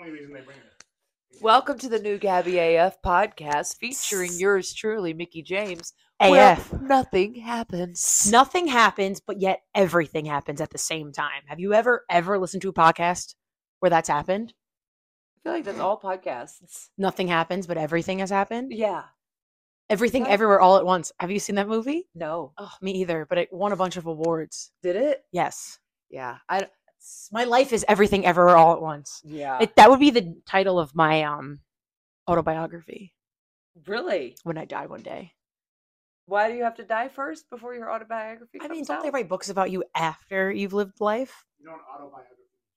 only reason they bring it. Welcome to the new Gabby AF podcast featuring yours truly, Mickey James. AF. Where nothing happens. Nothing happens, but yet everything happens at the same time. Have you ever listened to a podcast where that's happened? I feel like that's all podcasts. Nothing happens, but everything has happened? Yeah. Everything, That- everywhere, all at once. Have you seen that movie? No. Oh, me either, but it won a bunch of awards. Did it? Yes. Yeah. My life is everything, everywhere, all at once. Yeah. That would be the title of my autobiography Really? when I die one day. Why do you have to die first before your autobiography I comes mean, don't out? they write books about you after you've lived life? You know, an autobiography.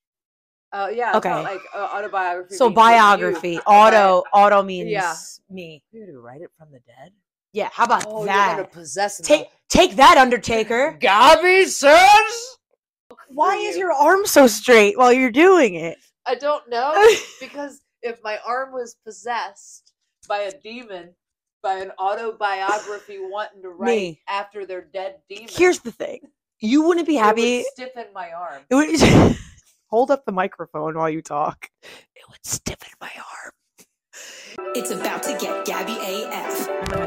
Oh, yeah. Okay. Like autobiography. So means like you. biography, auto means Yeah. me. You to write it from the dead? Yeah, how about Oh, that? you're going to possess Take that, Undertaker. Gabby says? Why is your arm so straight while you're doing it? I don't know. Because if my arm was possessed by a demon, by an autobiography wanting to write Me. after their dead demon, Here's the thing. You wouldn't be it happy. would stiffen my arm. It would hold up the microphone while you talk. It would stiffen my arm. It's about to get Gabby AF.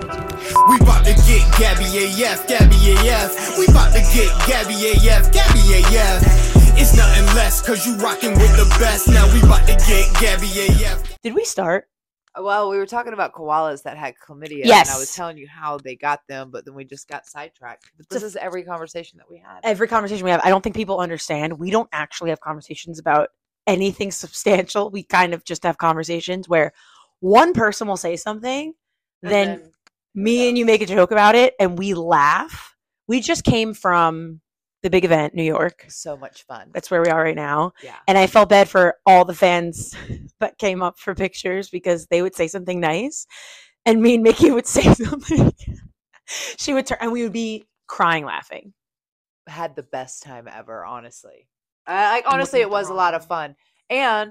We bout to get Gabby AF, Gabby AF. We bout to get Gabby AF, Gabby AF. It's nothing less, cause you rockin' with the best. Now we bout to get Gabby AF. Did we start? Well, we were talking about koalas that had chlamydia. Yes. And I was telling you how they got them, but then we just got sidetracked. But this is every conversation that we had. Every conversation we have, I don't think people understand. We don't actually have conversations about anything substantial. We kind of just have conversations where one person will say something, And then me and you make a joke about it, and we laugh. We just came from the big event, New York. so much fun. That's where we are right now. Yeah. And I felt bad for all the fans that came up for pictures because they would say something nice. And me and Mickey would say something. She would turn and we would be crying laughing. Had the best time ever, honestly. Honestly, looking it at the was a wrong lot of thing. fun. And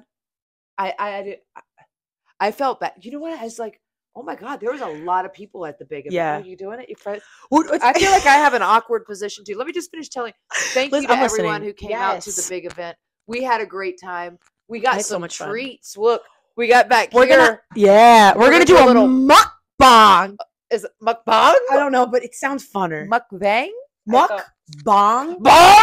I felt bad. You know what? I was like, oh my God, there was a lot of people at the big event. Yeah. Are you doing it? I feel like I have an awkward position too. Let me just finish telling. Thank you Liz, to I'm everyone listening. who came out to the Yes. big event. We had a great time. We I got had so some much fun. treats. Look, we got back We're here. we're gonna do a little- mukbang. Is it mukbang? I don't know, but it sounds funner. Mukbang? I thought- Mukbang.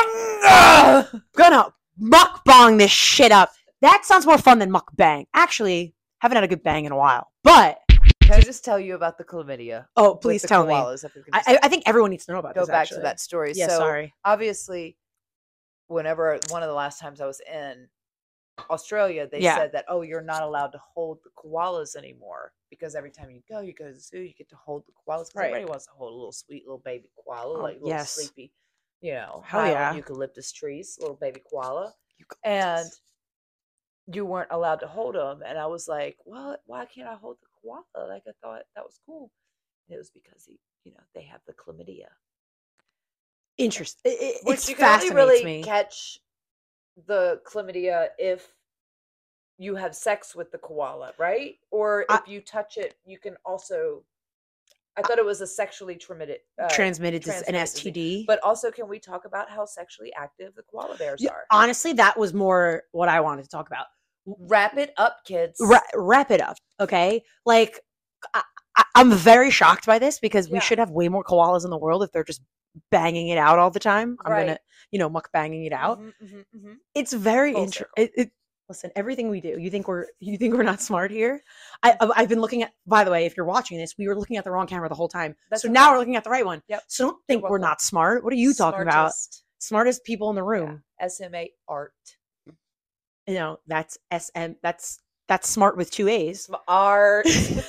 Bang! Gonna mukbang this shit up. That sounds more fun than mukbang. Actually, haven't had a good bang in a while. But Can I just tell you about the chlamydia? oh, with please the tell me. koalas? If you're gonna just I think everyone needs to know about go this. back actually. to that story. Yeah, so sorry. obviously, whenever one of the last times I was in Australia, they Yeah. said that, oh, you're not allowed to hold the koalas anymore because every time you go to the zoo, you get to hold the koalas. 'Cause Right. Everybody wants to hold a little sweet little baby koala, Oh, like little yes. sleepy, Hell Highland yeah. eucalyptus trees, little baby koala, and you weren't allowed to hold them. And I was like, what? Why can't I hold the koala? Like I thought that was cool. And it was because they have the chlamydia. Interesting. Which It you can only fascinates really me. catch the chlamydia if you have sex with the koala, right? Or if you touch it, you can also. I thought it was a sexually transmitted Transmitted an transmitted disease. STD. But also, can we talk about how sexually active the koala bears Yeah, are? honestly, that was more what I wanted to talk about. Wrap it up, kids. Wrap it up, okay? Like, I'm very shocked by this because we Yeah. should have way more koalas in the world if they're just banging it out all the time. I'm Right. gonna, mukbanging it out. Mhm. It's very Full interesting. Listen, everything we do, you think we're not smart here? I've been looking at. By the way, if you're watching this, we were looking at the wrong camera the whole time. That's so okay. now we're looking at the right one. Yep. So don't think we're welcome. not smart. What are you talking about? Smartest. Smartest people in the Yeah. room. SMA art. That's SM. That's smart with 2 A's. Art.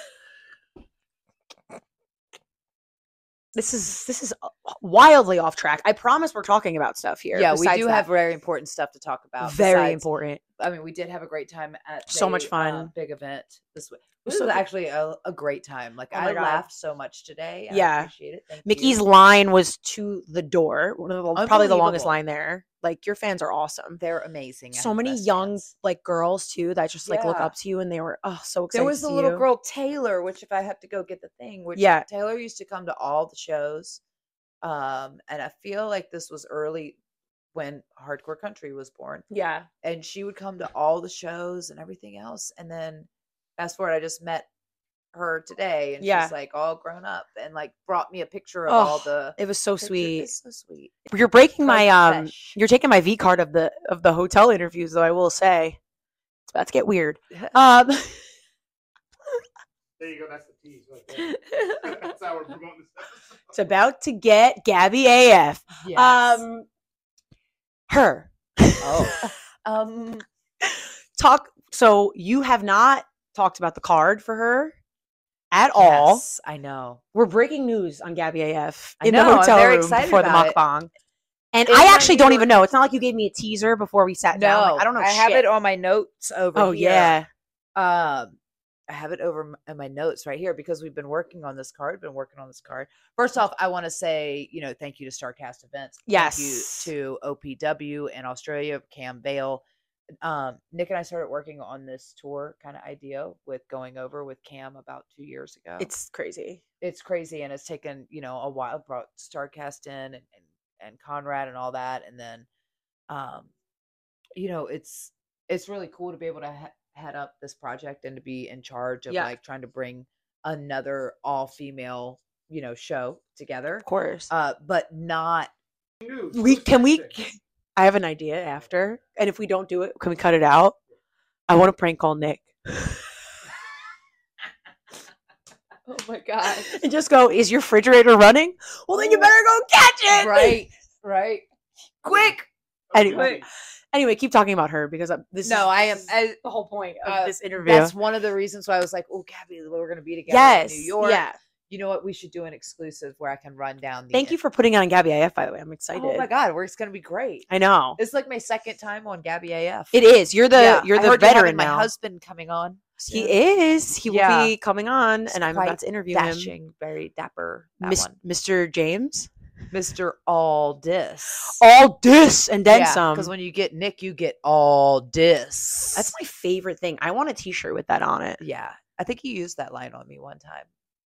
This is wildly off track. I promise we're talking about stuff here. Yeah, we besides do that. have very important stuff to talk about. Very besides- important. I mean, we did have a great time at So much the, fun. big event this week. was This so was good. actually a great time. Like Oh my I God. laughed so much today. I Yeah. appreciate it. Thank Mickey's you. line was to the door. One of the, probably the longest Unbelievable. line there. Like, your fans are awesome. They're amazing. I So have many best young fans. like girls too that just like look Yeah. up to you, and they were so excited. There was to the see little you. girl Taylor, which if I have to go get the thing, which Yeah. Taylor used to come to all the shows. And I feel like this was early when Hardcore Country was born. Yeah. And she would come to all the shows and everything else. And then fast forward, I just met her today, and Yeah. she's like all grown up and like brought me a picture of all the it was so pictures. sweet. It's so sweet. You're breaking my So fresh. you're taking my V card of the hotel interviews, though. I will say it's about to get weird. There you go. That's the tease right there. That's how we're promoting this episode. It's about to get Gabby AF. Yes. Her. Oh. Talk. So you have not talked about the card for her at all. Yes, I know. We're breaking news on Gabby AF I in know, the I'm hotel very room excited before the about it. mukbang. And It's I when actually you don't were- even know. It's not like you gave me a teaser before we sat down. Like, I don't know. I have shit. it on my notes over Oh here. yeah. I have it over in my notes right here because we've been working on this card. First off, I want to say, thank you to StarCast Events. Yes. Thank you to OPW in Australia, Cam Bale. Nick and I started working on this tour kind of idea with going over with Cam about 2 years ago. It's crazy. It's crazy, and it's taken a while. Brought StarCast in and Conrad and all that, and then it's really cool to be able to head up this project and to be in charge of like trying to bring another all-female show together, Of course. but not News. I have an idea after, and if we don't do it, can we cut it out? I want to prank call Nick oh my god, and just go, is your refrigerator running? Well, then you better go catch it. right quick. Anyway, keep talking about her because this I is the whole point of this interview. That's one of the reasons why I was like, oh, Gabby, we're going to be together Yes. in New York. Yeah. You know what? We should do an exclusive where I can run down. Thank you for putting it on Gabby AF, by the way. I'm excited. Oh my god, it's going to be great. I know. It's like my second time on Gabby AF. It is. You're the I heard you're veteran having now. My husband coming on. He soon. is. He Yeah. will be coming on, He's and I'm quite about to interview him. Dashing, very dapper. That one. Mr. James. Mr. All Dis. All this and then some. Because when you get Nick, you get all dis. That's my favorite thing. I want a T-shirt with that on it. Yeah. I think he used that line on me one time.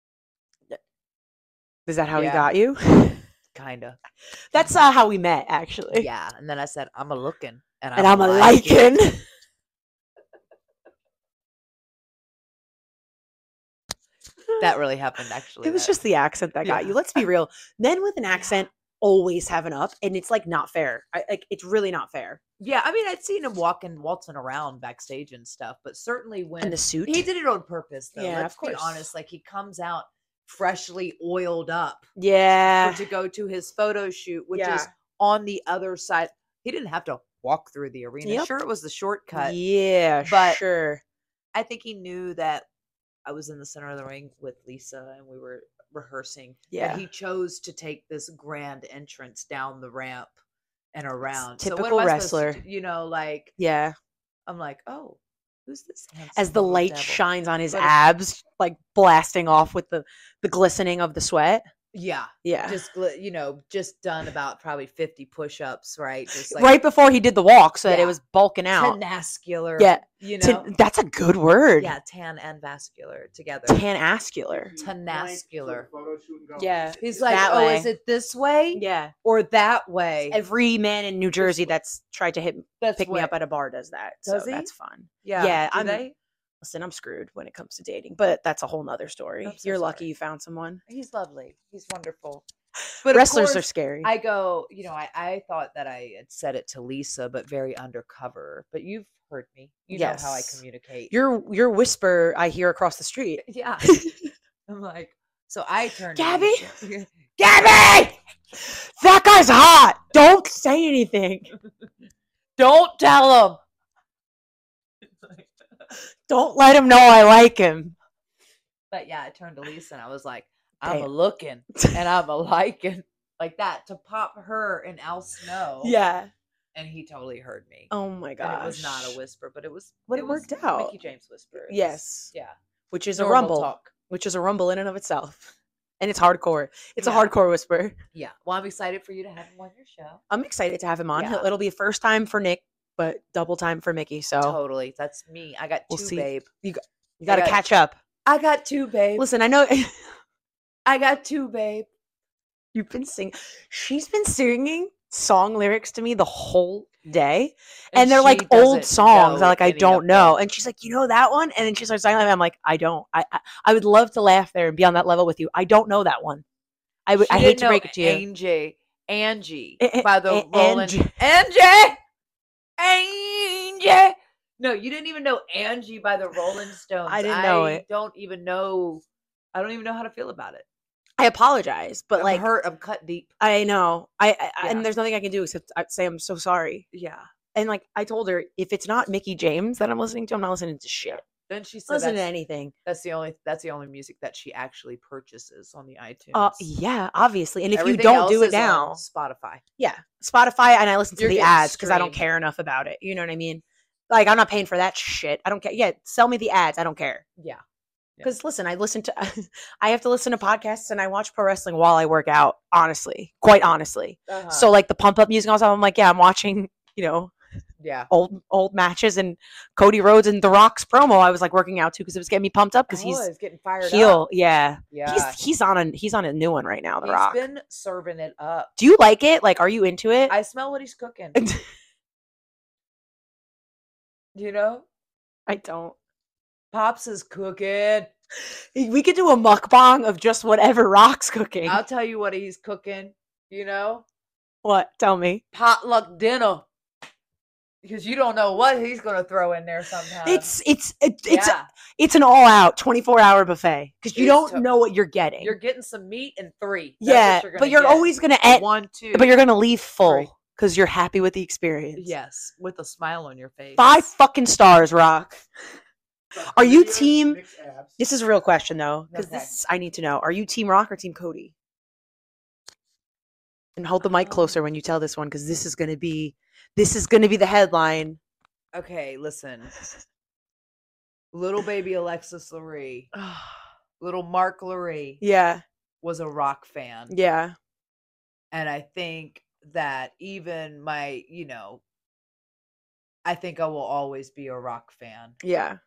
Is that how he Yeah. got you? Kinda. That's how we met, actually. Yeah. And then I said, I'm a looking. And And I'm a liking. liking. That really happened, actually. It was that- just the accent that got Yeah. you. Let's be real. Men with an accent always have an up, and it's like not fair. It's really not fair. Yeah, I mean, I'd seen him waltzing around backstage and stuff, but certainly when And the suit. he did it on purpose, though. Yeah, Let's of be course. honest. Like he comes out freshly oiled up Yeah. to go to his photo shoot, which is Yeah. on the other side. He didn't have to walk through the arena. Yep. Sure, it was the shortcut. Yeah, but- sure. I think he knew that I was in the center of the ring with Lisa and we were rehearsing. Yeah. That he chose to take this grand entrance down the ramp and around. typical so what am I supposed wrestler. to do? Like Yeah. I'm like, oh, who's this? As handsome the little light devil? shines on his But it- abs, like blasting off with the glistening of the sweat. Yeah, Yeah. just done about probably 50 push-ups, right? Just like right before he did the walk, so that it Yeah. was bulking out. tenascular. Yeah. That's That's a good word. yeah, tan and vascular together. Tanascular. Tenascular. Photo shoot and go. Yeah. He's like, That oh, way. is it this way Yeah. or that way? Every man in New Jersey that's tried to That's pick me way. up at a bar does that. Does so he? that's fun. Yeah, Yeah, do I'm- they? Listen, I'm screwed when it comes to dating, but that's a whole nother story. I'm so You're lucky sorry. you found someone. He's lovely. He's wonderful. But of Wrestlers are course, scary. I go, I thought that I had said it to Lisa, but very undercover. But you've heard me. You know how I Yes. communicate. Your whisper I hear across the street. Yeah. I'm like, so I turned to Gabby? Lisa. Gabby! That guy's hot. Don't say anything. Don't tell him. Don't let him know I like him. But yeah, I turned to Lisa and I was like, I'm a Damn. looking and I'm a liking. Like that to pop her and Al Snow. Yeah. And he totally heard me. Oh my gosh. And it was not a whisper, but it was But it was worked out. Mickey James whisper. It was- Yes. Yeah. Which is a Normal rumble. talk. Which is a rumble in and of itself. And it's hardcore. It's Yeah. a hardcore whisper. Yeah. Well, I'm excited for you to have him on your show. I'm excited to have him on. Yeah. It'll be a first time for Nick, but double time for Mickey. So Totally. That's me. I got We'll two, see. babe. you got to got- catch up. I got two, babe. Listen, I know I got two, babe. you've been singing. She's been singing song lyrics to me the whole day. And they're she like old doesn't songs. know Like, I any of don't know. them. And she's like, you know that one? And then she starts singing. I'm like, I don't. I would love to laugh there and be on that level with you. I don't know that one. I She hate didn't to know break it to you. Angie A- by the A- Rolling Angie. Angie. No, you didn't even know Angie by the Rolling Stones. I didn't know it. I don't even know how to feel about it. I apologize, but I'm like, hurt. I'm cut deep. I know. Yeah. And there's nothing I can do except say I'm so sorry. Yeah. And like, I told her, if it's not Mickey James that I'm listening to, I'm not listening to shit. Then she said Listen to that's, anything. that's the only music that she actually purchases on the iTunes. Yeah, obviously. And if Everything you don't else do it is on now, Spotify. yeah, Spotify, and I listen to You're the getting ads because I don't streamed. care enough about it. You know what I mean? Like, I'm not paying for that shit. I don't care. Yeah, sell me the ads. I don't care. Yeah. Because listen, I listen to, I have to listen to podcasts and I watch pro wrestling while I work out. Honestly, quite honestly. Uh-huh. So like the pump up music, also, I'm like, yeah, I'm watching, yeah. old matches and Cody Rhodes and The Rock's promo. I was like working out too because it was getting me pumped up because He's he's getting fired heel. up. Yeah, Yeah. he's on a new one right now. The Rock. He's been serving it up. Do you like it? Like, are you into it? I smell what he's cooking. You know? I don't. Pops is cooking. We could do a mukbang of just whatever Rock's cooking. I'll tell you what he's cooking. You know? What? Tell me. Potluck dinner. Because you don't know what he's going to throw in there sometimes. It's an all out 24-hour buffet because you It's don't to- know what you're getting. You're getting some meat and 3. That's yeah, what you're but gonna you're get. always gonna end. 1, 2. But you're gonna leave 3. full because you're happy with the experience. Yes, with a smile on your face. 5 fucking stars, Rock. Are you Videos, team- mixed abs. This is a real question though, because Okay. this I need to know. Are you team Rock or team Cody? And hold the mic closer when you tell this one because this is gonna be the headline. Okay, listen. Little baby Alexis Lurie, little Mark Lurie Yeah, was a Rock fan. yeah. And I think that even I think I will always be a Rock fan, Yeah.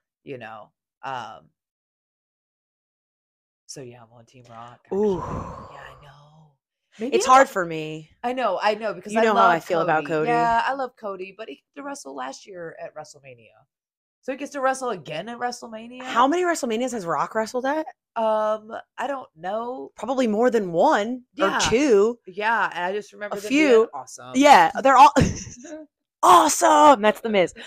So yeah, I'm on Team Rock. Ooh. actually. Yeah, I know. Maybe It's I'm hard a- for me. I know because You know how I feel about Cody. Yeah, I love Cody, but he got to wrestle last year at WrestleMania, so he gets to wrestle again at WrestleMania. How many WrestleManias has Rock wrestled at? I don't know. Probably more than one Yeah. or two. Yeah, and I just remember A them few. being awesome. Yeah, they're all awesome. That's the Miz.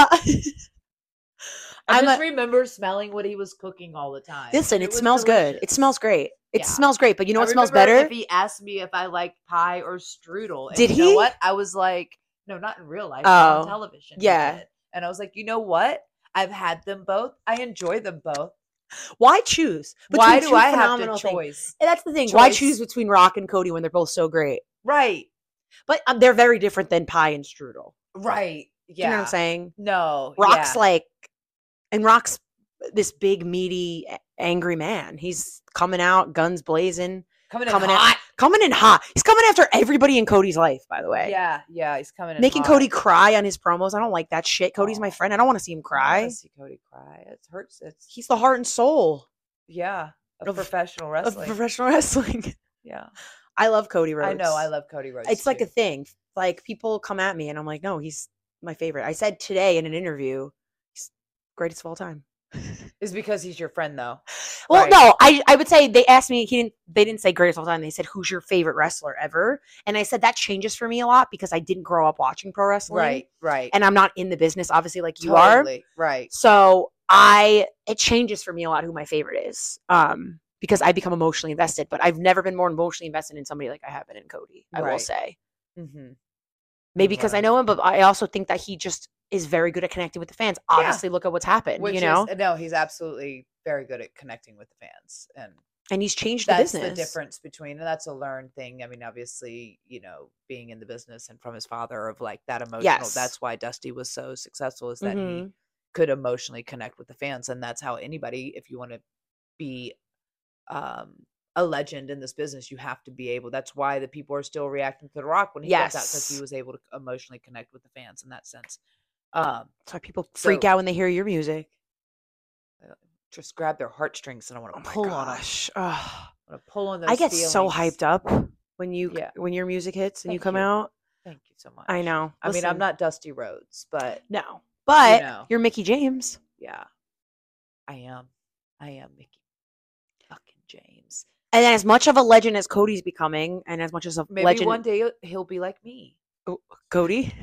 I I'm just a- remember smelling what he was cooking all the time. Listen, it was smells good. It delicious. smells great. It Yeah. smells great, but you know I what smells remember better? If he asked me if I liked pie or strudel, and Did you know he? what? I was like, no, not in real life, Oh, on television. he yeah. did. And I was like, you know what? I've had them both. I enjoy them both. Why choose? Why between do two I have phenomenal to things? choice? And that's the thing. Why choice? choose between Rock and Cody when they're both so great? Right. But they're very different than pie and strudel. Right. Yeah. Do you know what I'm saying? No. Rock's yeah. Rock's this big, meaty, angry man. He's coming out, guns blazing, coming in coming hot. coming in hot. He's coming after everybody in Cody's life, by the way. Yeah. Yeah. He's coming in Making hot. Cody cry on his promos. I don't like that shit. Cody's my Aw. friend. I don't want to see him I cry. wanna see Cody cry. It hurts. It's He's the heart and soul yeah of of- professional of wrestling. professional wrestling. Yeah. I love Cody Rhodes. I know. I love Cody Rhodes. It's like too. a thing. Like people come at me and I'm like, no, he's my favorite. I said today in an interview, he's greatest of all time. Is because he's your friend though. Well, Right. no, I would say they asked me, they didn't say greatest of all time. They said, who's your favorite wrestler ever? And I said that changes for me a lot because I didn't grow up watching pro wrestling. Right. Right. And I'm not in the business, obviously, like you are. Totally, right. So it changes for me a lot who my favorite is. Because I become emotionally invested, but I've never been more emotionally invested in somebody like I have been in Cody, I will Right. say. Mm-hmm. Maybe because I Right. know him, but I also think that he just is very good at connecting with the fans. Obviously, look at what's happened, Which you know? no, he's absolutely very good at connecting with the fans, and And he's changed the that's business. the difference between, and that's a learned thing. I mean, obviously, being in the business and from his father of like that emotional. Yes. That's why Dusty was so successful, is that he Mhm. could emotionally connect with the fans, and that's how anybody, if you want to be a legend in this business, you have to be able. That's why the people are still reacting to The Rock when he comes out, because he Yes. was able to emotionally connect with the fans in that sense. That's why people freak So- out when they hear your music. Just grab their heartstrings and I want to Oh pull my on them. gosh. I want to pull on those. I get so feelings. hyped up when Yeah. when your music hits and you Thank come you. out. Thank you so much. I know. I mean, Listen, I'm not Dusty Rhodes, but No, but know. you're Mickey James. yeah, I am. I am Mickey fucking James. And as much of a legend as Cody's becoming, and as much as a Maybe legend, one day he'll be like me. Cody.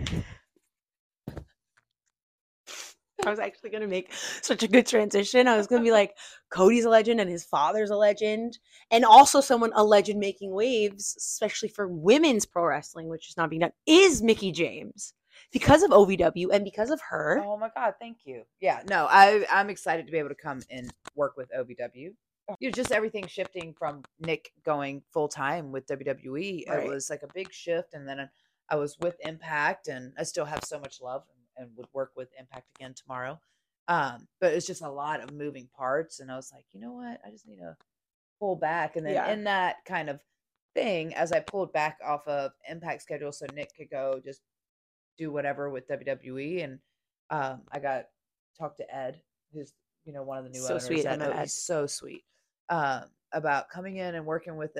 I was actually going to make such a good transition. I was going to be like, Cody's a legend and his father's a legend. And also a legend making waves, especially for women's pro wrestling, which is not being done, is Mickey James. Because of OVW and because of her. Oh my God, thank you. Yeah, no, I'm excited to be able to come and work with OVW. Just everything shifting from Nick going full time with WWE. Right. It was like a big shift, and then I was with Impact, and I still have so much love and would work with Impact again tomorrow. But it's just a lot of moving parts, and I was like, you know what? I just need to pull back, and then in that kind of thing, as I pulled back off of Impact schedule, so Nick could go just do whatever with WWE, and I got talked to Ed, who's one of the new So owners. sweet, Ed. Ed. He's so sweet. About coming in and working with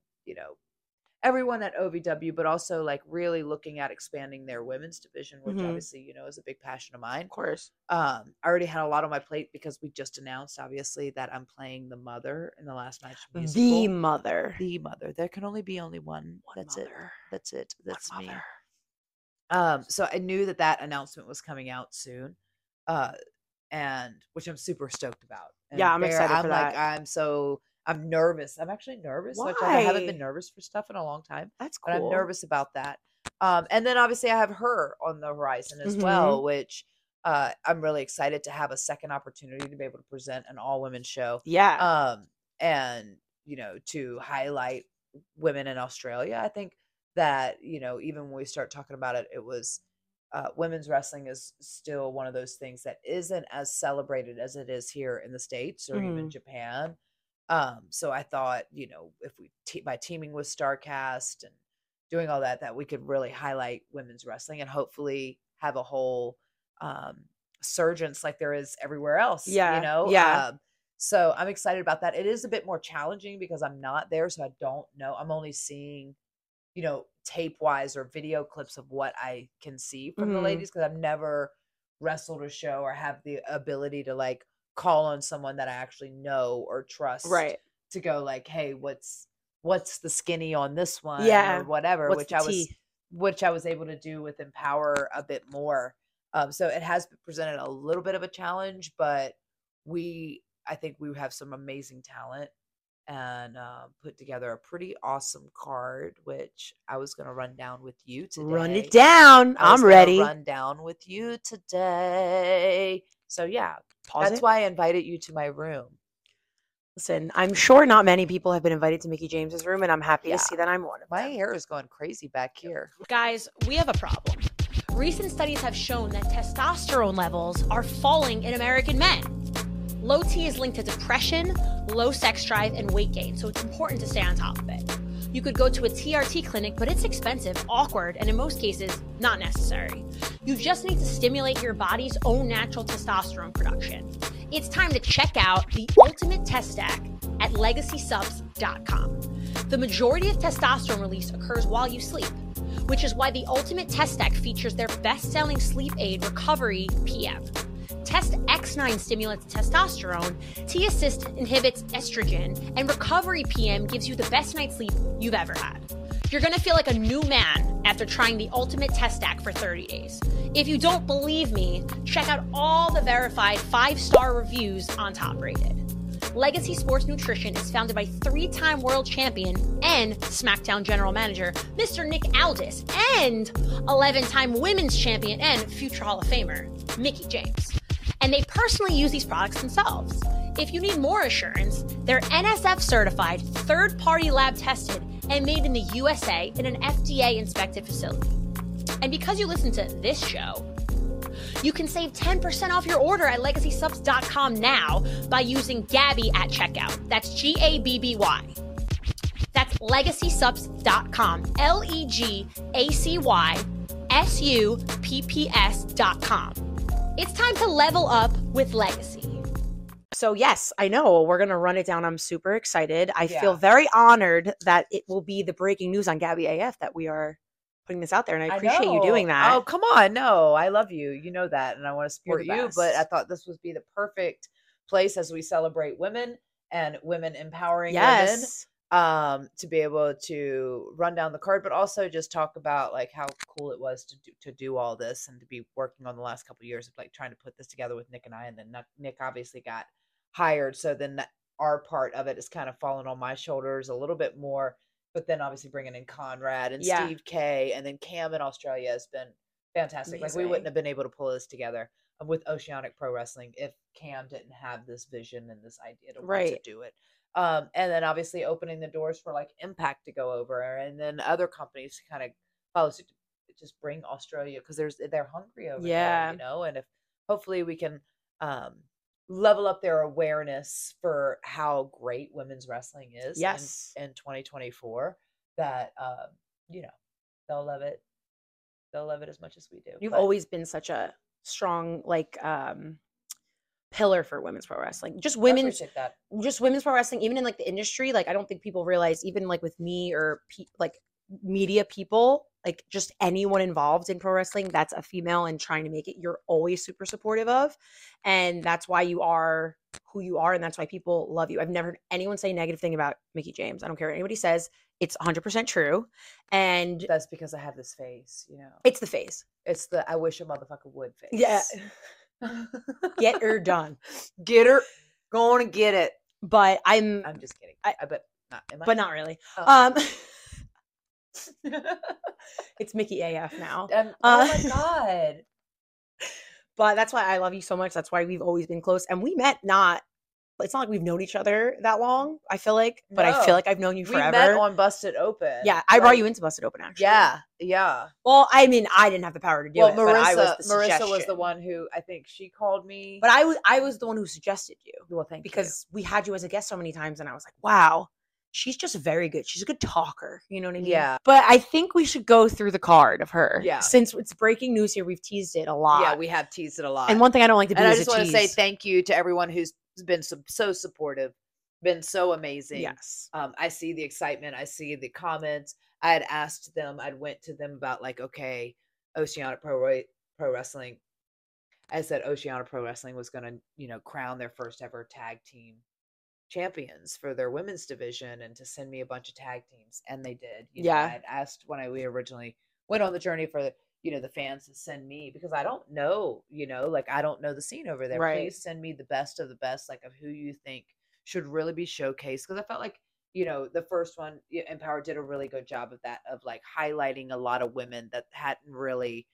everyone at OVW, but also like really looking at expanding their women's division, which obviously is a big passion of mine. Of course. I already had a lot on my plate because we just announced, obviously, that I'm playing the mother in the Last Match musical. The mother. There can only be only one. That's mother. it. That's me. Mother. So I knew that announcement was coming out soon, and which I'm super stoked about. And Yeah, I'm excited for that. I'm nervous. I'm actually nervous. Which I haven't been nervous for stuff in a long time. That's cool. But I'm nervous about that. And then obviously I have her on the horizon as well, which I'm really excited to have a second opportunity to be able to present an all women show. Yeah. And to highlight women in Australia. I think that even when we start talking about it, it was women's wrestling is still one of those things that isn't as celebrated as it is here in the States or even Japan. So I thought, if we by teaming with StarCast and doing all that we could really highlight women's wrestling and hopefully have a whole surgence like there is everywhere else. Yeah. So I'm excited about that. It is a bit more challenging because I'm not there, so I don't know. I'm only seeing tape wise or video clips of what I can see from the ladies, because I've never wrestled a show or have the ability to like call on someone that I actually know or trust, Right. to go like, hey, what's the skinny on this one, Yeah, or whatever, what's which I was able to do with Empower a bit more. So it has presented a little bit of a challenge, but I think we have some amazing talent and put together a pretty awesome card, which I was going to run down with you today. Run it down. I'm ready. Run down with you today. So yeah, Pause that's it. why I invited you to my room. Listen, I'm sure not many people have been invited to Mickey James's room, and I'm happy Yeah. to see that I'm one of My them. hair is going crazy back here. Guys, we have a problem. Recent studies have shown that testosterone levels are falling in American men. Low T is linked to depression, low sex drive, and weight gain, so it's important to stay on top of it. You could go to a TRT clinic, but it's expensive, awkward, and in most cases, not necessary. You just need to stimulate your body's own natural testosterone production. It's time to check out the ultimate test stack at legacysubs.com. The majority of testosterone release occurs while you sleep, which is why the ultimate test stack features their best-selling sleep aid, Recovery PM. Test X9 stimulates testosterone, T-Assist inhibits estrogen, and Recovery PM gives you the best night's sleep you've ever had. You're gonna feel like a new man after trying the ultimate test stack for 30 days. If you don't believe me, check out all the verified 5-star reviews on Top Rated. Legacy Sports Nutrition is founded by 3-time world champion and SmackDown general manager, Mr. Nick Aldis, and 11-time women's champion and future Hall of Famer, Mickey James. And they personally use these products themselves. If you need more assurance, they're NSF certified, third-party lab tested, and made in the USA in an FDA-inspected facility. And because you listen to this show, you can save 10% off your order at legacysubs.com now by using Gabby at checkout. That's Gabby. That's legacysubs.com. LEGACYSUPPS.com. It's time to level up with Legacy. So yes, I know we're going to run it down. I'm super excited. I Yeah. feel very honored that it will be the breaking news on Gabby AF that we are putting this out there, and I appreciate you doing know. that. Oh, come on. No, I love you. You know that. And I want to You're support the you. But I best. thought this would be the perfect place as we celebrate women and women empowering women. Yes. To be able to run down the card, but also just talk about like how cool it was to do all this and to be working on the last couple of years of like trying to put this together with Nick and I. And then Nick obviously got hired. So then our part of it is kind of falling on my shoulders a little bit more, but then obviously bringing in Conrad and Yeah. Steve K and then Cam in Australia has been fantastic. Like we wouldn't Amazing. have been able to pull this together with Oceanic Pro Wrestling if Cam didn't have this vision and this idea to want to Right. do it. And then obviously opening the doors for like Impact to go over, and then other companies to kind of follow suit to just bring Australia because they're hungry over Yeah. there, you know. And if hopefully we can level up their awareness for how great women's wrestling is Yes. in 2024, that you know, they'll love it. They'll love it as much as we do. You've But always been such a strong like pillar for women's pro wrestling. Just women's appreciate that. just women's pro wrestling, even in like the industry. Like I don't think people realize, even like with me or like media people, like just anyone involved in pro wrestling that's a female and trying to make it, you're always super supportive of, and that's why you are who you are, and that's why people love you. I've never heard anyone say a negative thing about Mickie James. I don't care what anybody says. It's 100% true, and That's because I have this face, you know. it's the face. It's the I wish a motherfucker would face. Yeah. Get her done. Get her. Going to get it. But I'm just kidding. I- but not. Am I? but not really. Oh. It's Mickie AF now. Oh Uh, my god. But that's why I love you so much. That's why we've always been close. And we met it's not like we've known each other that long, I feel like. But I No. feel like I've known you We forever. met on Busted Open. Yeah, I brought Like, you into Busted Open, actually. Yeah. Well, I mean, I didn't have the power to do Well, it, but I was the Marissa was the suggestion. one who I think she called me. But I was the one who suggested you. well, thank Because we had you as a guest so many times, and I was like, wow, she's just very good. She's a good talker. You know what I mean? Yeah. But I think we should go through the card of her. Yeah. Since it's breaking news here, we've teased it a lot. Yeah, we have teased it a lot. And one thing I don't like to do and I is just a want to say tease. thank you to everyone who's been so supportive, been so amazing. Yes. I see the excitement. I see the comments. I had asked them. I went to them about like, okay, Oceanic Pro Wrestling. I said Oceanic Pro Wrestling was going to, crown their first ever tag team champions for their women's division, and to send me a bunch of tag teams, and they did. Yeah. I had asked when we originally went on the journey for the fans to send me, because I don't know, I don't know the scene over there. Right. Please send me the best of the best, like of who you think should really be showcased, because I felt like the first one, Empower did a really good job of that, of like highlighting a lot of women that hadn't really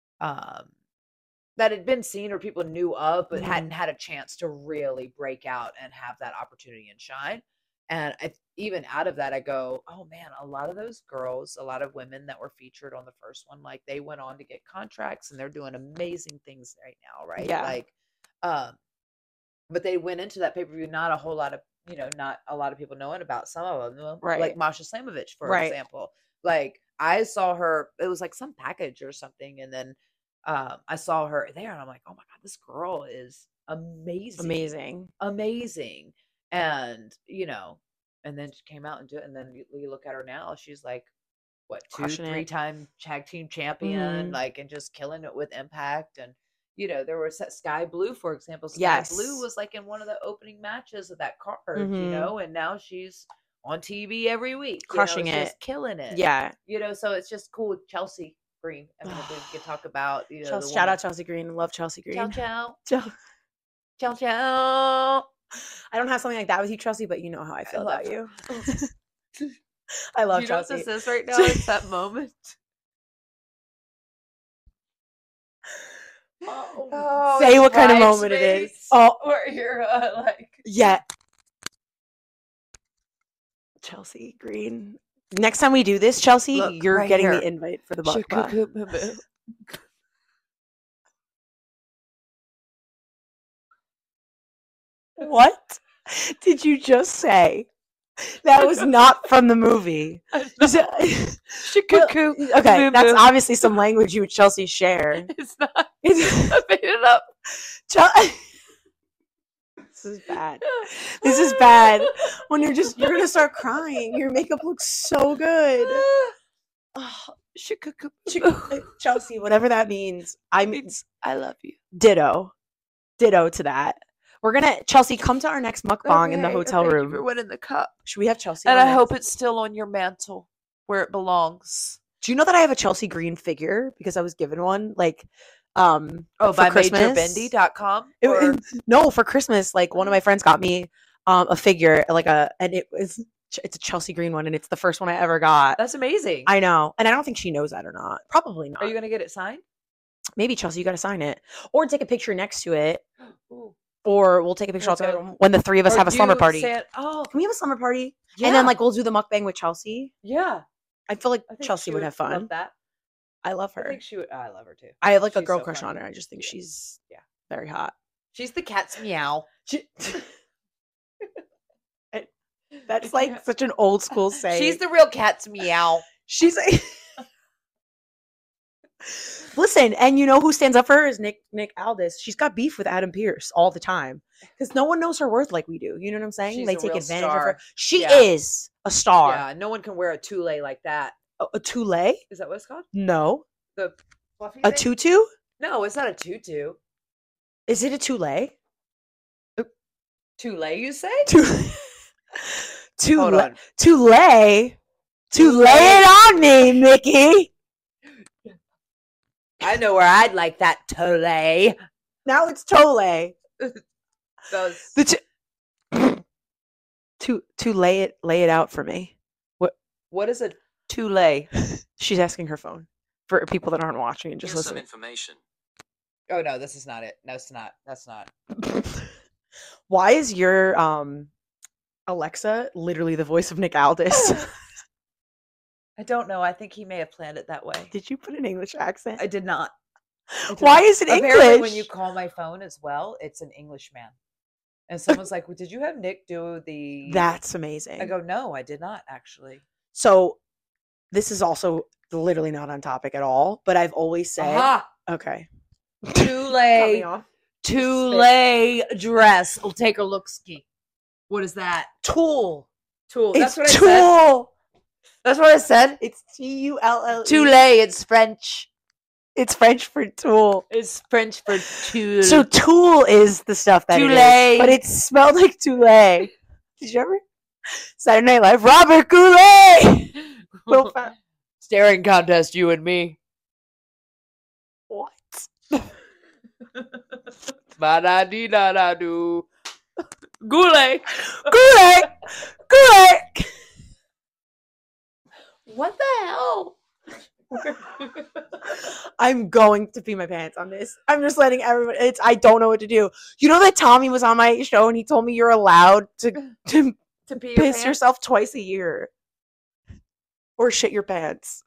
that had been seen or people knew of, but hadn't had a chance to really break out and have that opportunity and shine. And even out of that, I go, oh man, a lot of those girls, a lot of women that were featured on the first one, like they went on to get contracts and they're doing amazing things right now, right? Yeah. Like, but they went into that pay-per-view, not a whole lot of, not a lot of people knowing about some of them, Right. like Masha Slamovich, for Right. example. Like I saw her, it was like some package or something, and then I saw her there, and I'm like, oh my god, this girl is amazing, Amazing. and and then she came out and and then you look at her now, she's like, what, Crushing it. 3-time tag team champion, Mhm. like, and just killing it with Impact. And there was that Sky Blue, for example. Sky Yes. Blue was like in one of the opening matches of that card, Mhm. and now she's on TV every week, Crushing just it. killing it. Yeah. So it's just cool. Chelsea Green, I mean, if we could talk about Chelsea, the shout woman. out Chelsea Green. Love Chelsea Green. Ciao. Ciao. I don't have something like that with you, Chelsea, but you know how I feel love about you. her. I love Do you know what Chelsea. this is right now? It's that moment. Oh, Say what kind of Bridesmaids, moment it is. Oh, where you're like, yeah. Chelsea Green. Next time we do this, Chelsea, Look, you're right getting here. the invite for the buck. What did you just say? That was not from the movie. cuckoo. Okay, that's obviously some language you and Chelsea share. It's not. It's- I made it up. This is bad. This is bad. When you're gonna start crying. Your makeup looks so good. Oh, Chelsea, whatever that means. I mean, I love you. ditto to that. We're gonna Chelsea come to our next mukbang in the hotel thank you room. for winning the cup. Should we have Chelsea? And on I next? hope it's still on your mantle where it belongs. Do you know that I have a Chelsea Green figure because I was given one? Like, Oh, for by Christmas? MajorBendy.com? It- no, for Christmas, like one of my friends got me a figure, and it's a Chelsea Green one, and it's the first one I ever got. That's amazing. I know, and I don't think she knows that or not. Probably not. Are you going to get it signed? Maybe Chelsea, you got to sign it, or take a picture next to it, Ooh. or we'll take a picture all Okay. together when the three of us Or have a slumber you party. oh, Can we have a slumber party? yeah. And then like we'll do the mukbang with Chelsea. yeah. I feel like I think Chelsea she would have fun. Love that. I love I her. think she would. I love her too. I have like a She's girl so crush on funny. her. I just think Yeah. she's Yeah. very hot. She's the cat's meow. That's like such an old school saying. She's the real cat's meow. She's like, listen, and you know who stands up for her is Nick Aldis. She's got beef with Adam Pearce all the time because no one knows her worth like we do. You know what I'm saying? She's They a take real advantage of star. her. She Yeah. is a star. Yeah, no one can wear a toule like that. A toule? Is that what it's called? No. The fluffy A thing? tutu? No, it's not a tutu. Is it a toule? Toule, you say? To Hold lay on. to lay it on me, Mickey. I know where I'd like that toule. Now it's tole. Those. The to lay it out for me. What is a toule? She's asking her phone for people that aren't watching and just Here's some listening. information. Oh no, this is not it. No, it's not. That's not. Why is your Alexa literally the voice of Nick Aldis? I don't know. I think he may have planned it that way. Did you put an English accent? I did not. I did Why not. is it Apparently, English? when you call my phone as well, it's an Englishman. And someone's like, well, "Did you have Nick do the?" That's amazing. I go, "No, I did not actually." So this is also literally not on topic at all, but I've always said Aha! okay. Cut me Toule, off. toule dress. Will take a look ski. What is that? Tool. Tool. It's That's what I said. tool. That's what I said. It's Tulle. Toule. It's French. It's French for tool. It's French for tool. So tool is the stuff that it is, Toule. but it smelled like toule. Did you ever? Saturday Night Live. Robert Goulet. Will Fer- Staring contest, you and me. what? Ba-da-dee-da-da-doo. Goulet. Goulet. Goulet. What the hell? I'm going to pee my pants on this. I'm just letting everybody. I don't know what to do. You know that Tommy was on my show and he told me you're allowed to To pee your piss pants? yourself twice a year or shit your pants.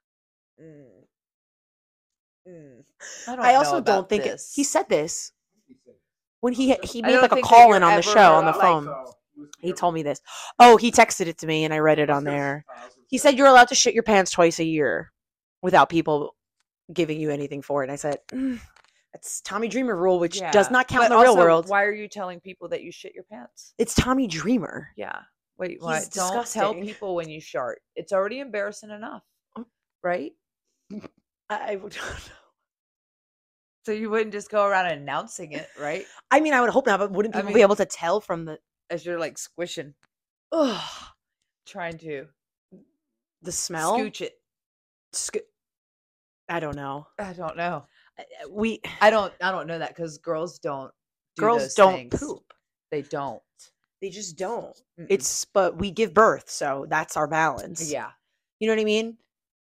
I also don't think it, he said this when he I made don't like a think that call you're in on the ever, show on the like, phone. He told me this. Oh, he texted it to me and I read it on there. He said you're allowed to shit your pants twice a year without people giving you anything for it. And I said, that's Tommy Dreamer rule, which does not count in the real world. Why are you telling people that you shit your pants? It's Tommy Dreamer. Yeah. Wait, He's what? Don't tell disgusting. people when you shart. It's already embarrassing enough. Right? I don't know. So you wouldn't just go around announcing it, right? I mean, I would hope not, but wouldn't I people mean- be able to tell from the As you're like squishing, ugh, trying to the smell? scooch it. I don't know. I don't know. We I don't know that because girls don't do girls those don't things. poop. They don't. They just don't. Mm-mm. It's but we give birth, so that's our balance. Yeah. You know what I mean?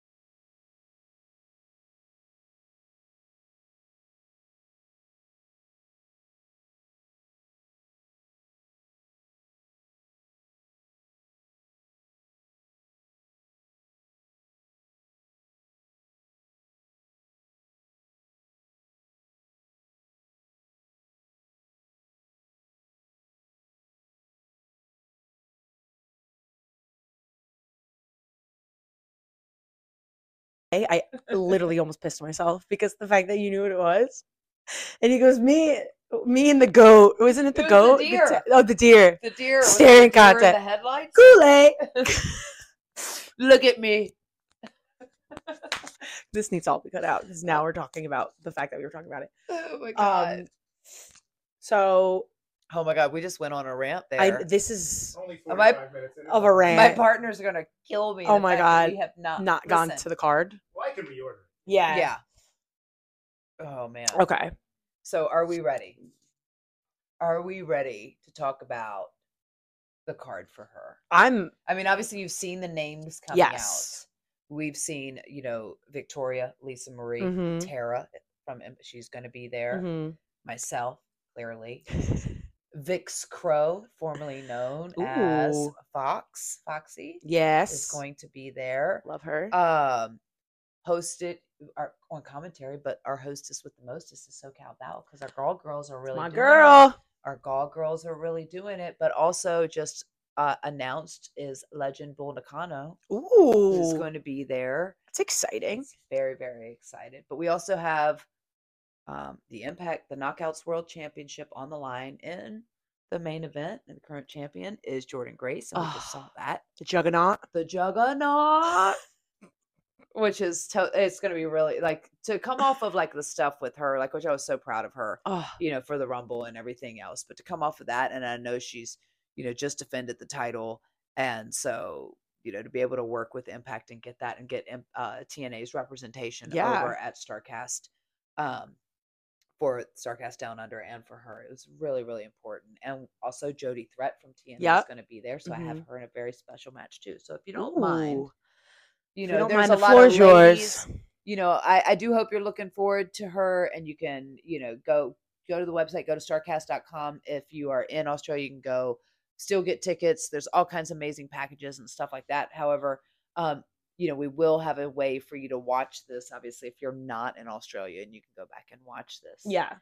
I literally almost pissed myself because the fact that you knew what it was. And he goes, me and the goat. Wasn't it the It was the goat? deer. The deer. The deer with Staring the deer in contest. the headlights. Goulet. Look at me. This needs to all be cut out because now we're talking about the fact that we were talking about it. Oh my god. So Oh my god, we just went on a rant there. this is Only My- 45 minutes in. of a rant. My partner's gonna kill me. Oh the my fact that God. we have not gone listen, to the card. Why can we order? Yeah. Yeah. Oh man. Okay. So are we ready? Are we ready to talk about the card for her? I mean, obviously you've seen the names coming Yes. out. We've seen, Victoria, Lisa Marie, Mhm. Tara she's going to be there. Mm-hmm. Myself, clearly. Vix Crow, formerly known as Ooh. Foxy, Yes. is going to be there. Love her. Hosted on commentary, but our hostess with the mostest is SoCal Val because our girls are really My doing girl. it. Our girls are really doing it, but also just announced is Legend Bull Nakano who's Ooh. going to be there. That's exciting. It's very, very excited. But we also have the Impact, the Knockouts World Championship on the line in the main event, and the current champion is Jordan Grace, and we just saw that. The Juggernaut. The Juggernaut, which is it's going to be really like to come off of like the stuff with her, like which I was so proud of her, Oh, for the Rumble and everything else, but to come off of that, and I know she's just defended the title, and so to be able to work with Impact and get that and get TNA's representation Yeah. over at Starcast, for Starcast Down Under and for her, it was really, really important. And also Jody Threat from TNA is Yep. going to be there, so I have Mhm. her in a very special match too. So if you don't mind, Ooh. you If know, don't there's mind, a the lot floor of is ladies. yours. I do hope you're looking forward to her, and you can, go to the website, go to starcast.com. If you are in Australia, you can go still get tickets. There's all kinds of amazing packages and stuff like that. However, we will have a way for you to watch this, obviously, if you're not in Australia, and you can go back and watch this. Yeah.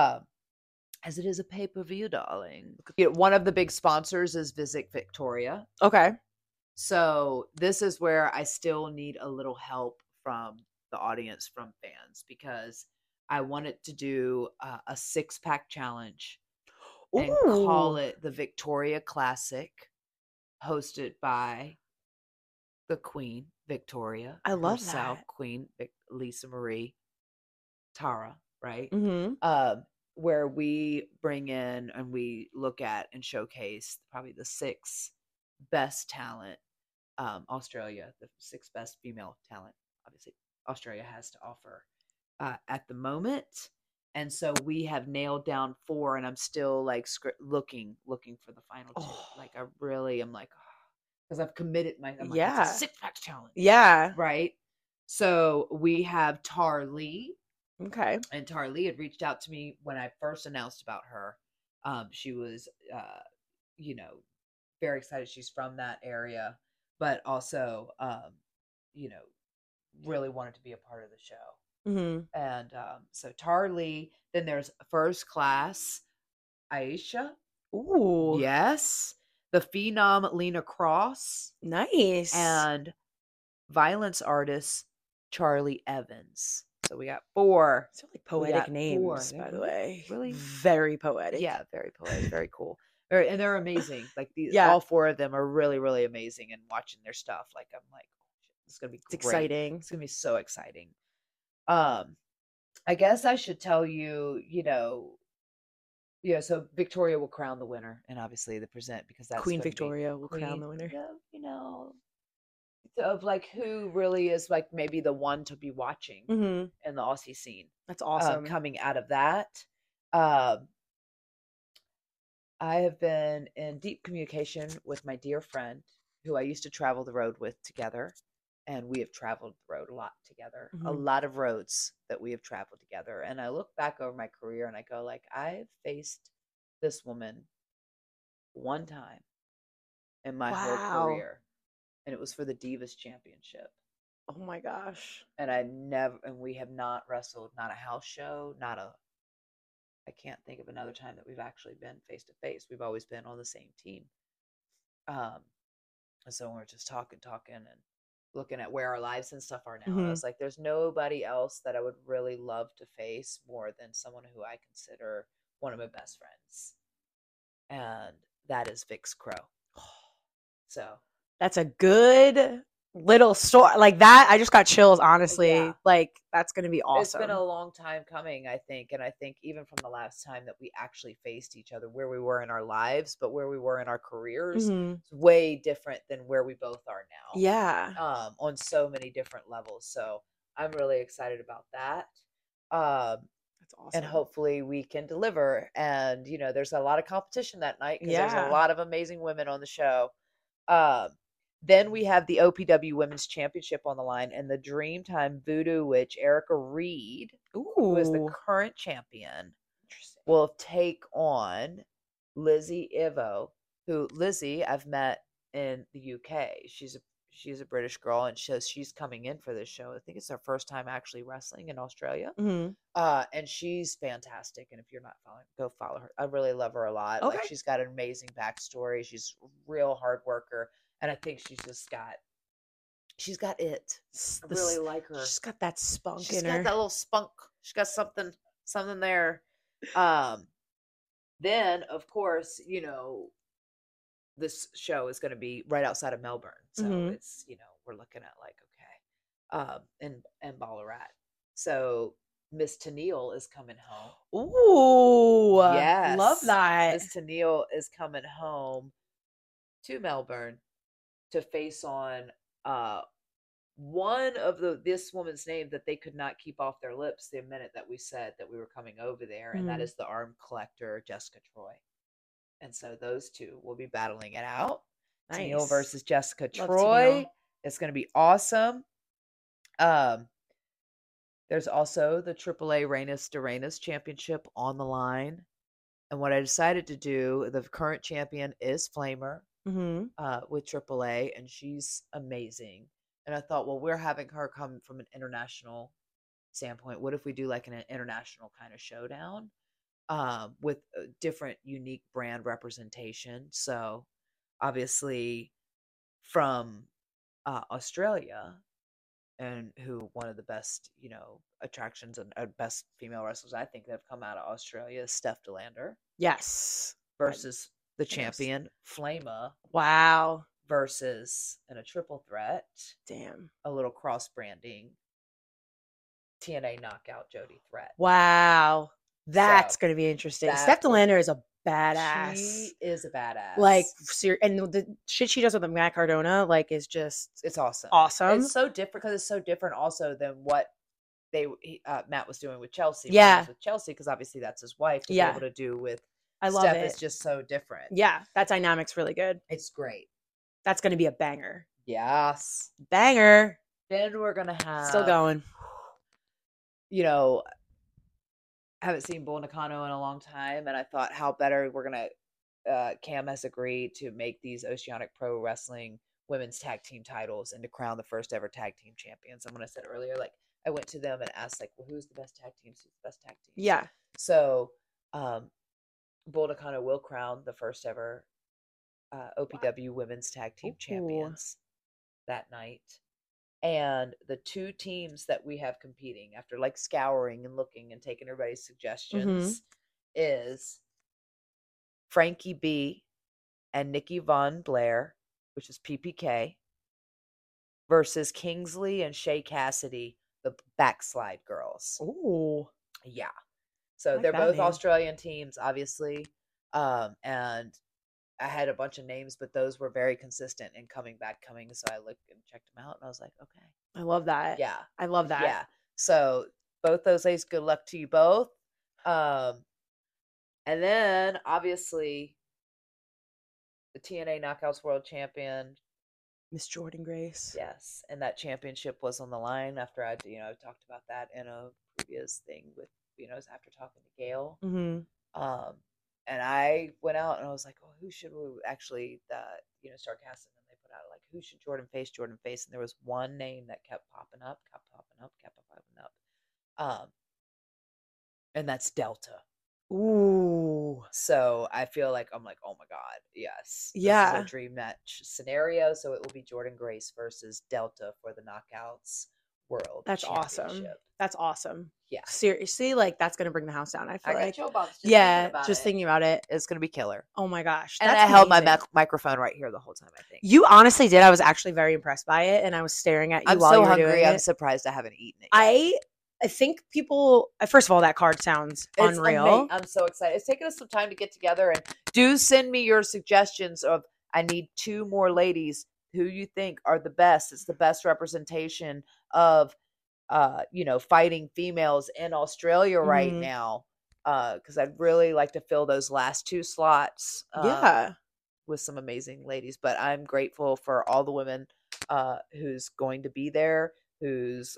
As it is a pay-per-view, darling. One of the big sponsors is Visit Victoria. Okay. So this is where I still need a little help from the audience, from fans, because I wanted to do a 6-pack challenge and call Ooh. it the Victoria Classic, hosted by the Queen Victoria. I love herself, that. Queen Lisa Marie Tara, right? Mm-hmm. Where we bring in and we look at and showcase probably the 6 best talent Australia, the 6 best female talent, obviously, Australia has to offer at the moment. And so we have nailed down 4, and I'm still like looking for the final 2. Like I really am like, because I've committed I'm like, Yeah. it's a 6-pack challenge. Yeah. Right. So we have Tar Lee. Okay. And Tar Lee had reached out to me when I first announced about her. She was, very excited. She's from that area, but also, really wanted to be a part of the show. Mm-hmm. And so Tar Lee. Then there's First Class Aisha. Ooh. Yes. The Phenom Lena Cross. Nice. And Violence Artist Charlie Evans. So we got 4. So like poetic got 4. names, by the way. Really? Very poetic. Yeah, very poetic, very cool. And they're amazing. Like Yeah. all 4 of them are really, really amazing. And watching their stuff, like I'm like, oh, shit, this is gonna be It's great. exciting. It's gonna be so exciting. I guess I should tell you, so Victoria will crown the winner, and obviously the present, because that's Queen gonna be Victoria will crown the winner. Of like who really is like maybe the one to be watching Mm-hmm. in the Aussie scene. That's awesome. Coming out of that. I have been in deep communication with my dear friend who I used to travel the road with together. And we have traveled the road a lot together, a Mhm. lot of roads that we have traveled together. And I look back over my career and I go like, I've faced this woman one time in my whole Wow. career. And it was for the Divas Championship. Oh my gosh. And we have not wrestled, not a house show, I can't think of another time that we've actually been face to face. We've always been on the same team. And so we're just talking and looking at where our lives and stuff are now. And I was like, there's nobody else that I would really love to face more than someone who I consider one of my best friends. And that is Vix Crow. So That's a good little story like that. I just got chills, honestly. Yeah. Like, that's gonna be awesome. It's been a long time coming, I think. And I think even from the last time that we actually faced each other, where we were in our lives, but where we were in our careers, Mhm. it's way different than where we both are now. Yeah. On so many different levels. So I'm really excited about that. Um, That's awesome. and hopefully we can deliver. And, you know, there's a lot of competition that night because there's Yeah. a lot of amazing women on the show. Then we have the OPW Women's Championship on the line, and the Dreamtime Voodoo Witch, Erica Reed, who is the Ooh. current champion, Interesting. will take on Lizzie Ivo, who Lizzie I've met in the UK. She's a British girl, and she's coming in for this show. I think it's her first time actually wrestling in Australia. Mhm. And she's fantastic. And if you're not following, go follow her. I really love her a lot. Okay. Like, she's got an amazing backstory. She's a real hard worker. And I think she's got it. I really like her. She's got that spunk She's in got her. that little spunk. She's got something there. Then of course, you know, this show is going to be right outside of Melbourne. So Mhm. it's, you know, we're looking at like, okay, in Ballarat. So Miss Tennille is coming home. Ooh. Love Yes. that. Miss Tennille is coming home to Melbourne to face on one of this woman's name that they could not keep off their lips the minute that we said that we were coming over there, and that Mhm. is the arm collector Jessica Troy. And so those two will be battling it out. Tennille Nice. versus Jessica Love Troy. Tennille. It's going to be awesome. There's also the AAA Reynas de Reinas Championship on the line. And what I decided to do, the current champion is Flamer Mhm. with AAA, and she's amazing. And I thought, well, we're having her come from an international standpoint. What if we do like an international kind of showdown with a different, unique brand representation? So obviously from Australia, and who one of the best, you know, attractions and best female wrestlers I think that have come out of Australia is Steph Delander Yes. versus the Yes. champion Flama Wow. versus in a triple threat, Damn. a little cross branding, TNA knockout Jody Threat. Wow. That's So, gonna be interesting. that Steph will- Delander is a badass. She is a badass. Like, and the shit she does with Matt Cardona, like, is just it's awesome. awesome. It's so different because it's so different also than what Matt was doing with Chelsea. when he Yeah. was with Chelsea, because obviously that's his wife. To Yeah. be able to do with I love Steph it. is just so different. Yeah, that dynamic's really good. It's great. That's gonna be a banger. Yes. Banger. Then we're gonna have Still going. You know, I haven't seen Bull Nakano in a long time, and I thought, how better we're gonna. Cam has agreed to make these Oceanic Pro Wrestling women's tag team titles and to crown the first ever tag team champions. And when I said earlier, like, I went to them and asked, like, well, who's the best tag teams? Who's the best tag teams? Yeah. So, Bull Nakano will crown the first ever OPW women's tag team Ooh. champions that night. And the two teams that we have competing, after like scouring and looking and taking everybody's suggestions, is Frankie B and Nikki Von Blair, which is PPK, versus Kingsley and Shay Cassidy, the Backslide Girls. Ooh. Yeah. So like they're that both name. Australian teams, obviously. And I had a bunch of names, but those were very consistent in coming. So I looked and checked them out, and I was like, okay. I love that. Yeah. I love that. Yeah. So both those ladies, good luck to you both. And then obviously the TNA Knockouts World Champion. Miss Jordan Grace. Yes. And that championship was on the line after I talked about that in a previous thing with, after talking to Gail. Mm-hmm. And I went out and I was like, oh, who should we actually, Starcast, and then they put out like, who should Jordan face? And there was one name that kept popping up. And that's Delta. Ooh. So I feel like I'm like, oh my God, yes. Yeah. This is a dream match scenario. So it will be Jordan Grace versus Delta for the Knockouts World. That's awesome. Championship. That's awesome. Yeah. Seriously, like that's gonna bring the house down. I feel I got like. chill bumps. Just Yeah, thinking about just it. thinking about it. It's gonna be killer. Oh my gosh. And that's I held my amazing. microphone right here the whole time. I think. You honestly did. I was actually very impressed by it, and I was staring at you I'm while so you were doing hungry. I'm it. surprised I haven't eaten it. Yet. I think people. First of all, that card sounds It's unreal. I'm so excited. It's taken us some time to get together, and do send me your suggestions of. I need 2 more ladies who you think are the best. It's the best representation of, fighting females in Australia right Mhm. now. Because I'd really like to fill those last 2 slots. Yeah. With some amazing ladies. But I'm grateful for all the women who's going to be there, who's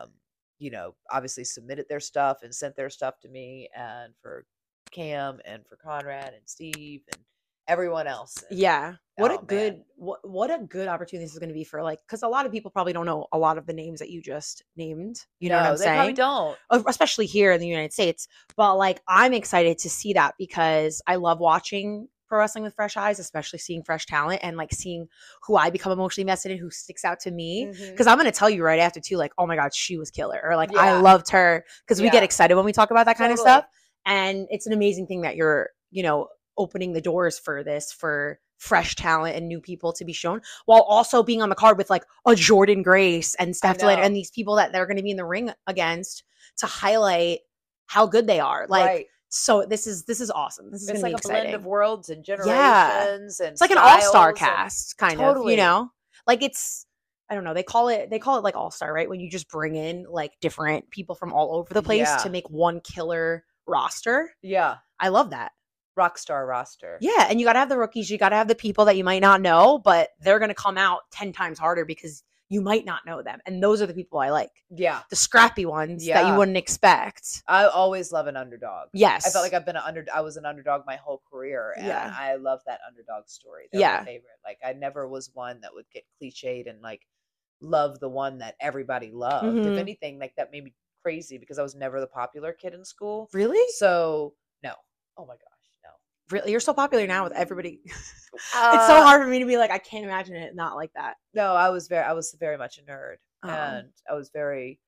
obviously submitted their stuff and sent their stuff to me, and for Cam and for Conrad and Steve and everyone else. And Yeah. What Oh, a good man. what a good opportunity this is going to be for because a lot of people probably don't know a lot of the names that you just named. You know what No, I'm they probably saying? don't. Especially here in the United States. But like I'm excited to see that because I love watching pro wrestling with fresh eyes, especially seeing fresh talent and like seeing who I become emotionally invested in, who sticks out to me. Mhm. Because I'm gonna tell you right after too, like, oh my God, she was killer. Or like I Yeah. loved her. Because we Yeah. get excited when we talk about that kind of Totally. stuff. And it's an amazing thing that you're, opening the doors for this for fresh talent and new people to be shown, while also being on the card with like a Jordan Grace and Steph Delaney know. and these people that they're going to be in the ring against to highlight how good they are. Like, Right. so this is awesome. This is It's going like to a be exciting. blend of worlds and generations. Yeah. And It's like an all-star styles and- cast, kind of, Totally. like it's, I don't know. They call it like all-star, right? When you just bring in like different people from all over the place Yeah. to make one killer roster. Yeah. I love that. Rockstar roster. Yeah. And you got to have the rookies. You got to have the people that you might not know, but they're going to come out 10 times harder because you might not know them. And those are the people I like. Yeah. The scrappy ones that Yeah. you wouldn't expect. I always love an underdog. Yes. I felt like I was an underdog my whole career, and Yeah. I love that underdog story. They're Yeah. my favorite. Like I never was one that would get cliched and like love the one that everybody loved. Mhm. If anything, like that made me crazy because I was never the popular kid in school. Really? So no. Oh my gosh, no. Really? You're so popular now with everybody. It's so Uh, hard for me to be like, I can't imagine it not like that. No, I was very much a nerd, Oh. and I was very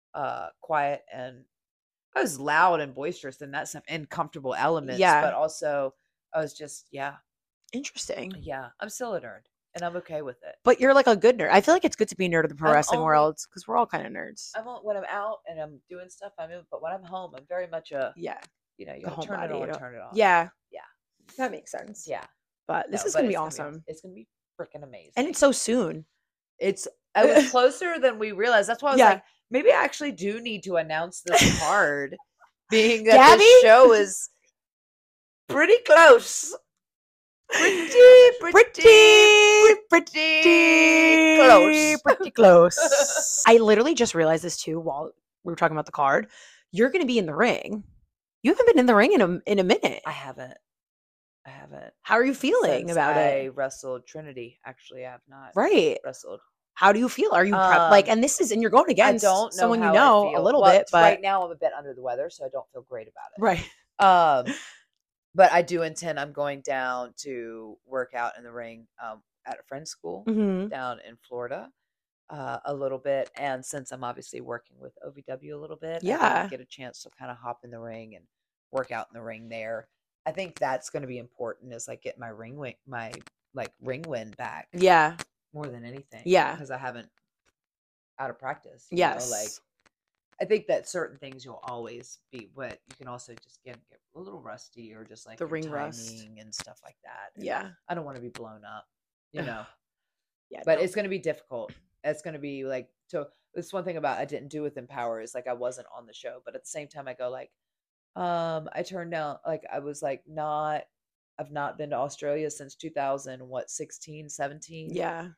quiet, and I was loud and boisterous and that stuff, and comfortable elements. Yeah. But also, I was just Interesting. yeah. I'm still a nerd, and I'm okay with it. But you're like a good nerd. I feel like it's good to be a nerd of the pro I'm wrestling only- world because we're all kind of nerds. When I'm out and I'm doing stuff, I'm in. But when I'm home, I'm very much a Yeah. you The gotta turn it homebody, you on, don't- turn it off. Yeah. Yeah. That makes sense. Yeah. But this No, is but going to be it's awesome. It's gonna be freaking amazing, And it's so soon. I was closer than we realized. That's why I was Yeah. like, maybe I actually do need to announce this card, being that Gabby? this show is pretty close. Pretty close. Pretty close. I literally just realized this too while we were talking about the card. You're going to be in the ring. You haven't been in the ring in a minute. I haven't. How are you feeling Since about I it? wrestled Trinity. Actually, I have not Right. wrestled. How do you feel? Are you Um, and this is, and you're going I against don't know someone how you I know a feel. little Well, bit, but right now I'm a bit under the weather, so I don't feel great about it. right. But I do intend. I'm going down to work out in the ring at a friend's school Mhm. down in Florida a little bit, and since I'm obviously working with OVW a little bit, I Yeah. didn't get a chance to kind of hop in the ring and work out in the ring there. I think that's going to be important, is like get my ring win back Yeah. more than anything. Yeah. because I haven't out of practice. Like Yes. I think that certain things you'll always be, but you can also just get a little rusty, or just like The your ring rust. timing and stuff like that. And Yeah. I don't want to be blown up, you know. Yeah. But no. it's going to be difficult. It's going to be like, so this one thing about I didn't do with Empower is like I wasn't on the show, but at the same time I go like, I turned down, like I was like I've not been to Australia since 2016, 17. Yeah.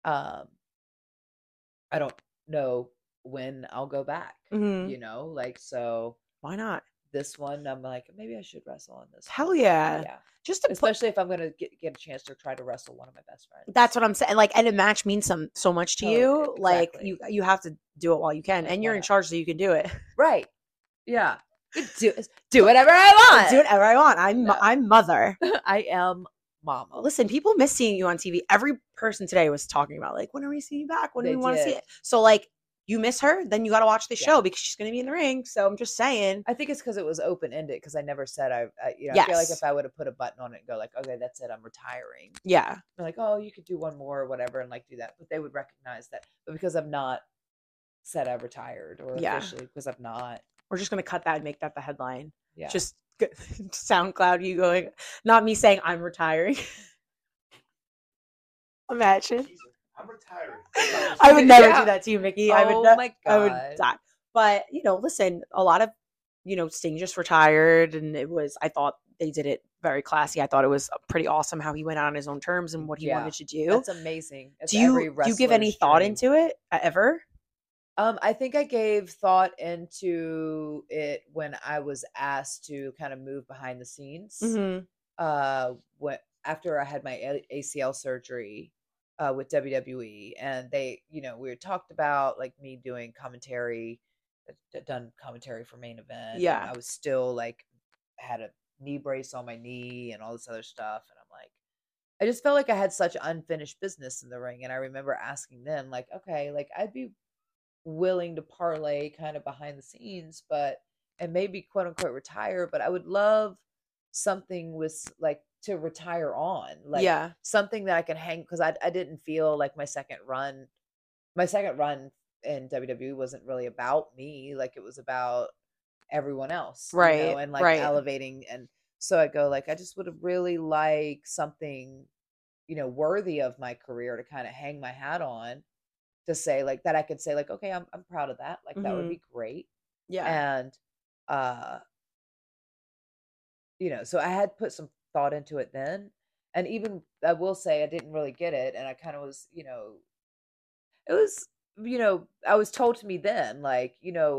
I don't know when I'll go back, Mhm. you know, like, so Why not? this one, I'm like, maybe I should wrestle on this Hell one. yeah. Yeah. Just to put, Especially if I'm going to get a chance to try to wrestle one of my best friends. that's what I'm saying. Like, and a match means so much to Totally, you. Like, exactly. you have to do it while you can, Like, and you're why in not? charge, so you can do it. Right. Yeah. Do whatever I want. Do whatever I want. No. I'm mother. I am mama. Listen, people miss seeing you on TV. Every person today was talking about like, when are we seeing you back? When do They we want to see did. it? So like, you miss her, then you got to watch the Yeah. show because she's going to be in the ring. So I'm just saying. I think it's because it was open ended. Because I never said I feel like Yes. if I would have put a button on it and go like, okay, that's it, I'm retiring. Yeah. They're like, oh, you could do one more or whatever, and like do that. But they would recognize that. But because I've not said I've retired or Yeah. officially, because I've not. We're just going to cut that and make that the headline. Yeah. Just SoundCloud, you going, not me saying I'm retiring. Imagine. I'm retiring. I would never Yeah. do that to you, Mickey. Oh I would my I would God. die. But, listen, a lot of, Sting just retired, and I thought they did it very classy. I thought it was pretty awesome how he went out on his own terms and what he Yeah. wanted to do. That's amazing. It's Do you every give any wrestler's thought dream. into it ever? I think I gave thought into it when I was asked to kind of move behind the scenes. Mm-hmm. After I had my ACL surgery with WWE, and they, we had talked about like me doing commentary, done commentary for Main Event. and Yeah. I was still like had a knee brace on my knee and all this other stuff, and I'm like, I just felt like I had such unfinished business in the ring, and I remember asking them like, okay, like I'd be willing to parlay kind of behind the scenes, and maybe quote unquote retire, but I would love something with like to retire on, like Yeah. something that I can hang, because I didn't feel like my second run in WWE wasn't really about me, like it was about everyone else, Right, and like right. elevating. And so I go like, I just would have really like something, worthy of my career to kind of hang my hat on, to say like that I could say like, okay, I'm proud of that, like that would Mhm. be great. Yeah. And so I had put some thought into it then, and even I will say I didn't really get it, and I kind of was, it was, I was told to me then like,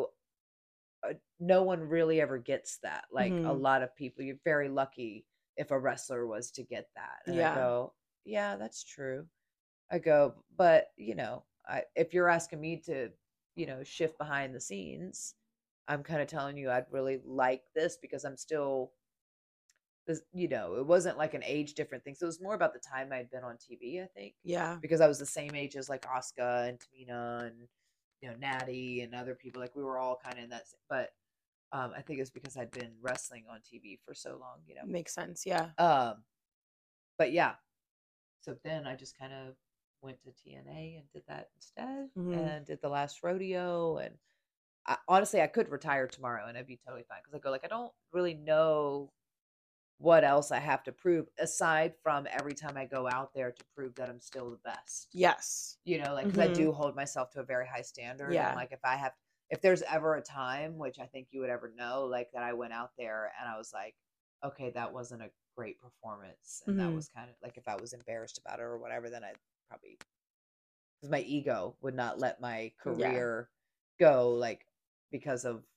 no one really ever gets that, like a Mhm. lot of people, you're very lucky if a wrestler was to get that. And Yeah. I go, yeah, that's true. I go, but if you're asking me to, shift behind the scenes, I'm kind of telling you I'd really like this, because I'm still this, it wasn't like an age different thing. So it was more about the time I'd been on TV, I think, Yeah. because I was the same age as like Asuka and Tamina and, Natty and other people. Like we were all kind of in that, but I think it's because I'd been wrestling on TV for so long, Makes sense. Yeah. But yeah, so then I just kind of went to TNA and did that instead, Mhm. and did the last rodeo. And honestly, I could retire tomorrow and I'd be totally fine, because I go like, I don't really know what else I have to prove aside from every time I go out there to prove that I'm still the best. Yes. Like, because I Mhm. do hold myself to a very high standard. Yeah. And like if there's ever a time, which I think you would ever know, like that I went out there and I was like, okay, that wasn't a great performance, and that Mhm. was kind of like, if I was embarrassed about it or whatever, then I'd probably, because my ego would not let my career go, like because of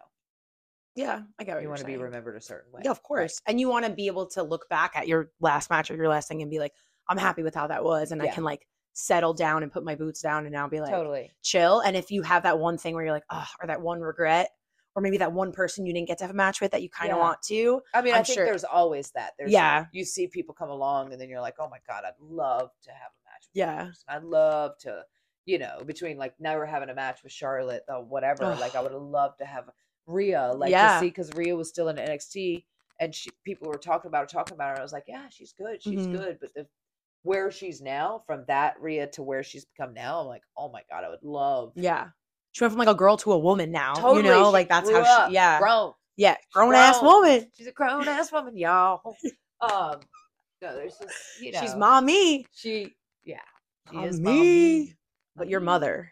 Yeah. I get what you you're want to be saying. remembered a certain way. Yeah, of course. And you want to be able to look back at your last match or your last thing and be like, I'm happy with how that was. And I Yeah. can like settle down and put my boots down and now be like Totally. chill. And if you have that one thing where you're like, oh, or that one regret, or maybe that one person you didn't get to have a match with that you kind of Yeah. want to. I mean, I'm I think sure- there's always that. Yeah. You see people come along and then you're like, oh my God, I'd love to have a match with Yeah. that person. I'd love to, between like never having a match with Charlotte or whatever, Ugh. like I would have loved to have Rhea, like Yeah. to see, because Rhea was still in NXT and people were talking about her. And I was like, yeah, she's good. She's Mhm. good. But where she's now, from that Rhea to where she's become now, I'm like, oh my God, I would love. Yeah. She went from like a girl to a woman now. Totally. You know, she like that's grew how up, she, yeah. grown. Yeah. Grown ass grown. woman. She's a grown ass woman, y'all. No, there's just, She's mommy. She is Mommy. But your Mommy. mother.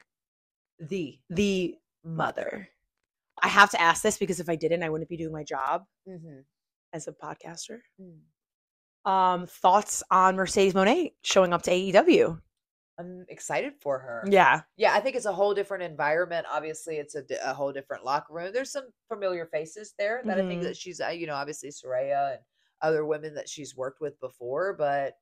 The mother. I have to ask this because if I didn't, I wouldn't be doing my job Mm-hmm. as a podcaster. Mm. Thoughts on Mercedes Moné showing up to AEW? I'm excited for her. Yeah. Yeah, I think it's a whole different environment. Obviously, it's a whole different locker room. There's some familiar faces there that I think Mhm. that she's, obviously Saraya and other women that she's worked with before. But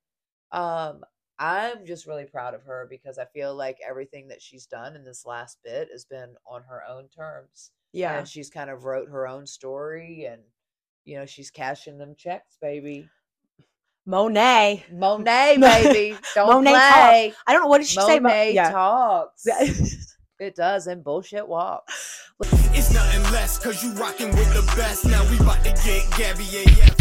I'm just really proud of her, because I feel like everything that she's done in this last bit has been on her own terms. Yeah. And she's kind of wrote her own story, and, she's cashing them checks, baby. Monet. Monet, baby. Don't Monet play. I don't know. What did she say about Monet yeah. talks. It does, and bullshit walks. It's nothing less, cause you rockin' with the best. Now we about to get Gabby AF.